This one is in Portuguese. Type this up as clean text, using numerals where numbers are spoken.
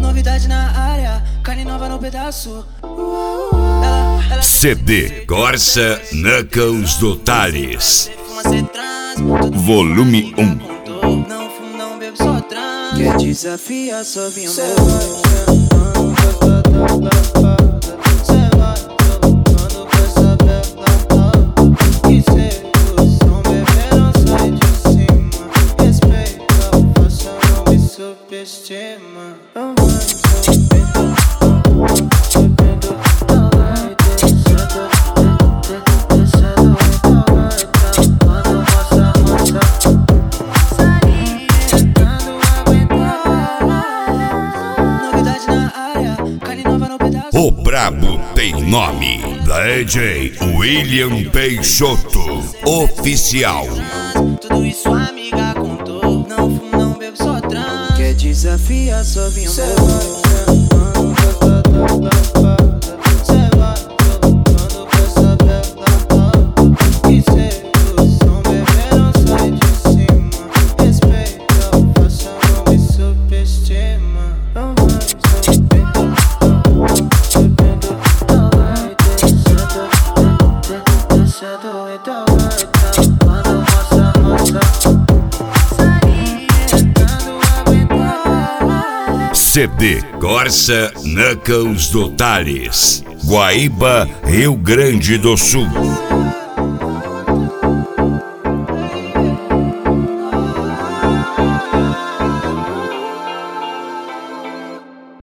Novidade na área, carne nova no pedaço. CD Corsa Knuckles do Thales. Volume 1. Não fumo, não bebo, só trans. Quer desafiar, só vem O brabo tem nome. DJ William Peixoto Oficial. Tudo isso a amiga contou. Não fumo, não bebo, só trans. Quer desafiar, só vem CD Corsa Knuckles do Thales, Guaíba, Rio Grande do Sul.